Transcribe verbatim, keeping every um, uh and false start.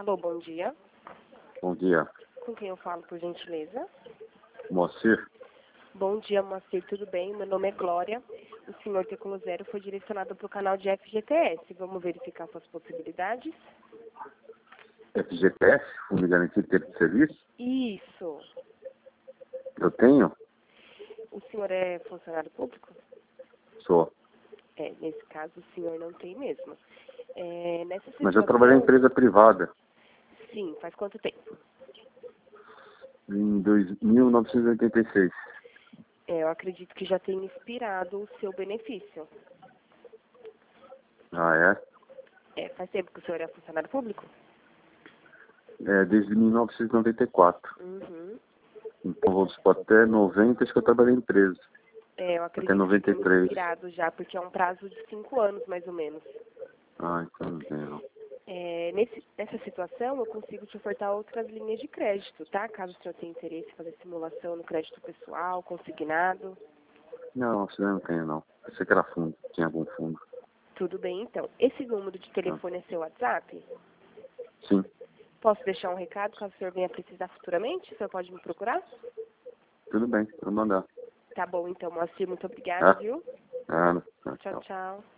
Alô, bom dia. Bom dia. Com quem eu falo, por gentileza? Moacir? Bom dia, Moacir, tudo bem? Meu nome é Glória. O senhor Tecolo Zero foi direcionado para o canal de F G T S. Vamos verificar suas possibilidades? F G T S, Fundo de Garantia de Tempo de Serviço? Isso. Eu tenho? O senhor é funcionário público? Sou. É, nesse caso o senhor não tem mesmo. É, nessa situação... Mas eu trabalhei em empresa privada. Sim, faz quanto tempo? Em dois mil novecentos e oitenta e seis. É, eu acredito que já tenha expirado o seu benefício. Ah, é? É, faz tempo que o senhor é funcionário público? É, desde mil novecentos e noventa e quatro. Uhum. Então, vou supor, até noventa, acho que eu trabalhei em empresa. É, eu Até acredito que noventa e tenha três. expirado já, porque é um prazo de cinco anos, mais ou menos. Ah, então não tem, não. É, nesse, nessa situação, eu consigo te ofertar outras linhas de crédito, tá? Caso o senhor tenha interesse em fazer simulação no crédito pessoal, consignado. Não, isso não tem, não. Pensei que era fundo, tinha algum fundo. Tudo bem, então. Esse número de Ah, telefone é seu WhatsApp? sim, Posso deixar um recado caso o senhor venha precisar futuramente? O senhor pode me procurar? tudo bem, vou mandar. Tá bom, então, Moacir, muito obrigada, Ah, viu? ah, não. Tchau, Tchau. tchau.